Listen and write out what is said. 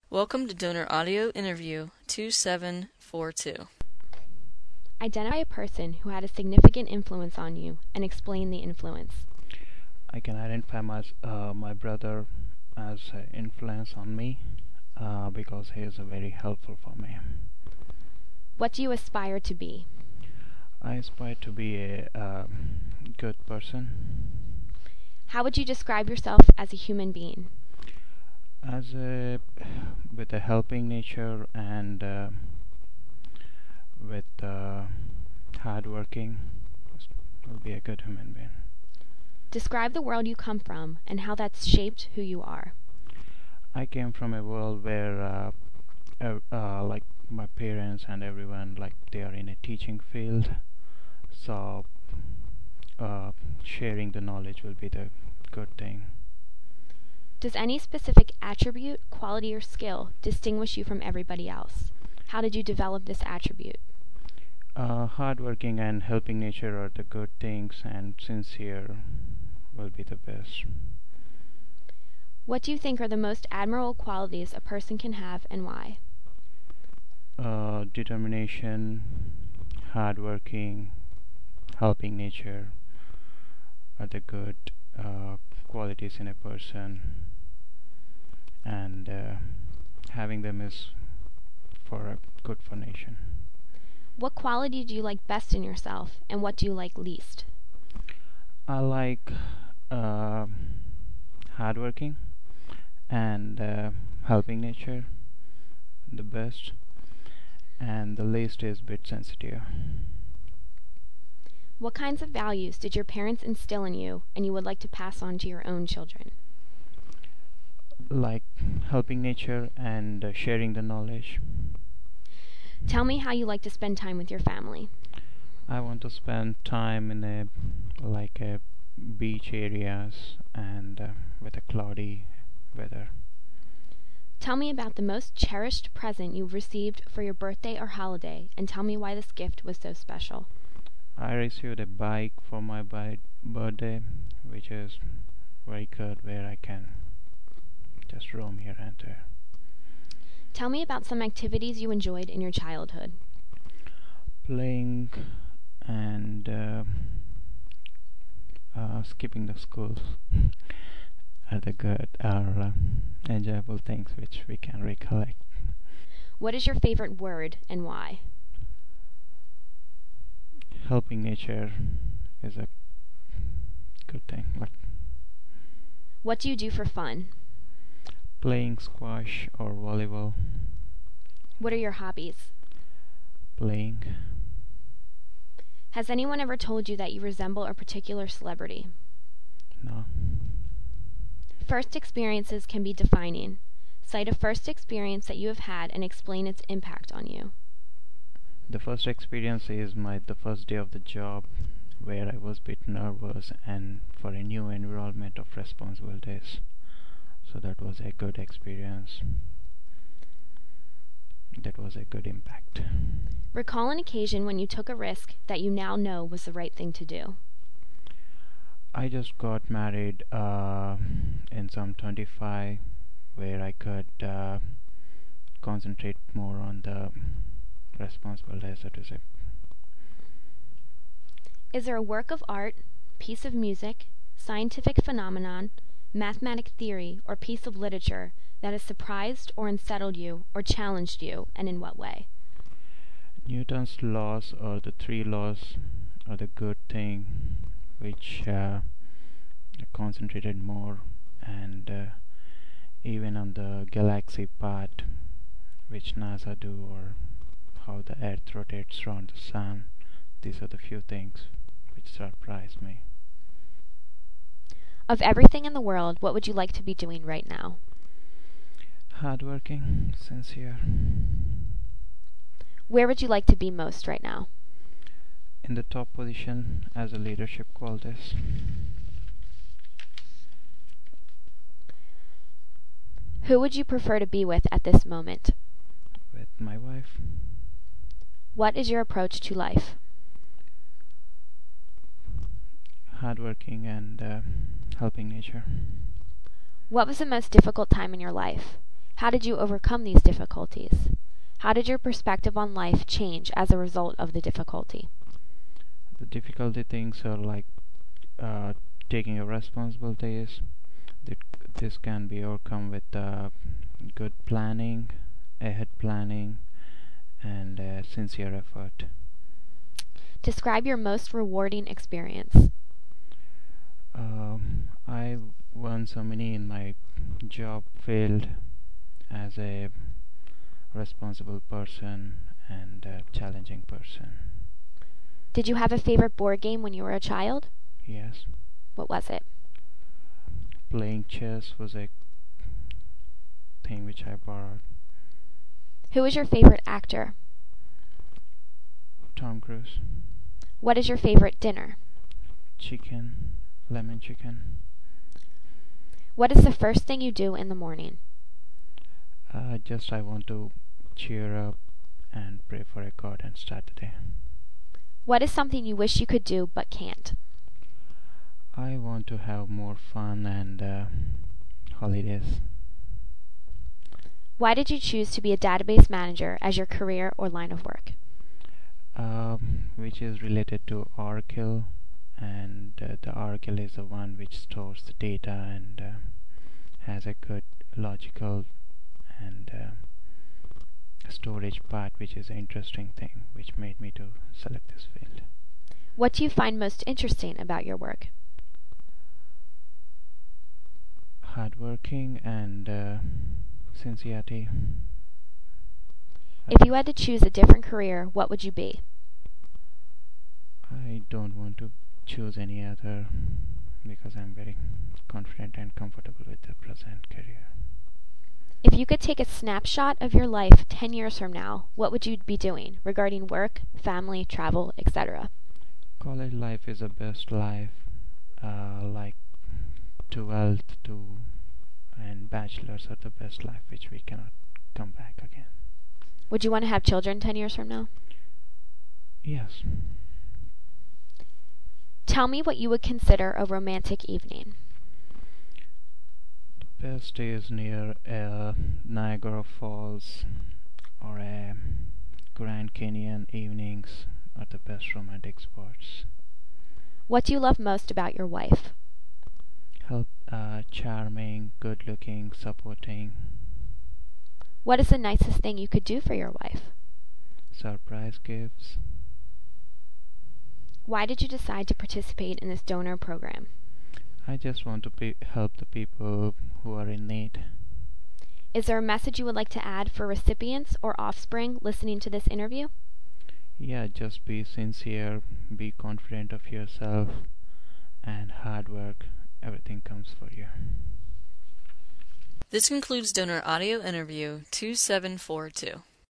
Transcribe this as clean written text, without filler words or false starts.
Welcome to Donor Audio Interview 2742. Identify a person who had a significant influence on you and explain the influence. I can identify my brother as an influence on me because he is very helpful for me. What do you aspire to be? I aspire to be a good person. How would you describe yourself as a human being? With a helping nature and with hardworking, will be a good human being. Describe the world you come from and how that's shaped who you are. I came from a world where like my parents and everyone, like they are in a teaching field, so sharing the knowledge will be the good thing. Does any specific attribute, quality, or skill distinguish you from everybody else? How did you develop this attribute? Hardworking and helping nature are the good things, and sincere will be the best. What do you think are the most admirable qualities a person can have and why? Determination, hardworking, helping nature are the good qualities in a person, and having them is good for nation. What quality do you like best in yourself and what do you like least? I like hardworking and helping nature the best, and the least is bit sensitive. What kinds of values did your parents instill in you and you would like to pass on to your own children? Like helping nature and sharing the knowledge. Tell me how you like to spend time with your family. I want to spend time in a beach areas and with a cloudy weather. Tell me about the most cherished present you've received for your birthday or holiday, and tell me why this gift was so special. I received a bike for my birthday, which is very good, where I can just roam here and there. Tell me about some activities you enjoyed in your childhood. Playing and skipping the schools are enjoyable things which we can recollect. What is your favorite word and why? Helping nature is a good thing. What do you do for fun? Playing squash or volleyball. What are your hobbies? Playing. Has anyone ever told you that you resemble a particular celebrity? No. First experiences can be defining. Cite a first experience that you have had and explain its impact on you. The first experience is the first day of the job, where I was a bit nervous and for a new environment of responsibilities. So that was a good experience. That was a good impact. Recall an occasion when you took a risk that you now know was the right thing to do. I just got married in some 25, where I could concentrate more on the responsibilities, so to say. Is there a work of art, piece of music, scientific phenomenon, mathematic theory, or piece of literature that has surprised or unsettled you or challenged you, and in what way? Newton's laws, or the three laws, are the good thing which concentrated more, and even on the galaxy part which NASA do, or how the earth rotates around the sun. These are the few things which surprised me. Of everything in the world, what would you like to be doing right now? Hardworking, sincere. Where would you like to be most right now? In the top position as a leadership qualities. Who would you prefer to be with at this moment? With my wife. What is your approach to life? Hardworking and helping nature. What was the most difficult time in your life? How did you overcome these difficulties? How did your perspective on life change as a result of the difficulty? The difficulty things are like taking your responsibilities. This can be overcome with good planning, ahead planning, and sincere effort. Describe your most rewarding experience. I won so many in my job field as a responsible person and a challenging person. Did you have a favorite board game when you were a child? Yes. What was it? Playing chess was a thing which I borrowed. Who is your favorite actor? Tom Cruise. What is your favorite dinner? Chicken. Lemon chicken. What is the first thing you do in the morning? I want to cheer up and pray for a God and start the day. What is something you wish you could do but can't? I want to have more fun and holidays. Why did you choose to be a database manager as your career or line of work? Which is related to Oracle, and the Oracle is the one which stores the data and has a good logical and storage part, which is an interesting thing, which made me to select this field. What do you find most interesting about your work? Hardworking and sincerity. If you had to choose a different career, what would you be? I don't want to choose any other because I'm very confident and comfortable with the present career. If you could take a snapshot of your life 10 years from now, what would you be doing regarding work, family, travel, etc.? College life is the best life, like 12th to and bachelors are the best life which we cannot come back again. Would you want to have children 10 years from now? Yes. Tell me what you would consider a romantic evening. The best is near Niagara Falls or a Grand Canyon evenings are the best romantic spots. What do you love most about your wife? Charming, good looking, supporting. What is the nicest thing you could do for your wife? Surprise gifts. Why did you decide to participate in this donor program? I just want to help the people who are in need. Is there a message you would like to add for recipients or offspring listening to this interview? Yeah, just be sincere, be confident of yourself, and hard work. Everything comes for you. This concludes Donor Audio Interview 2742.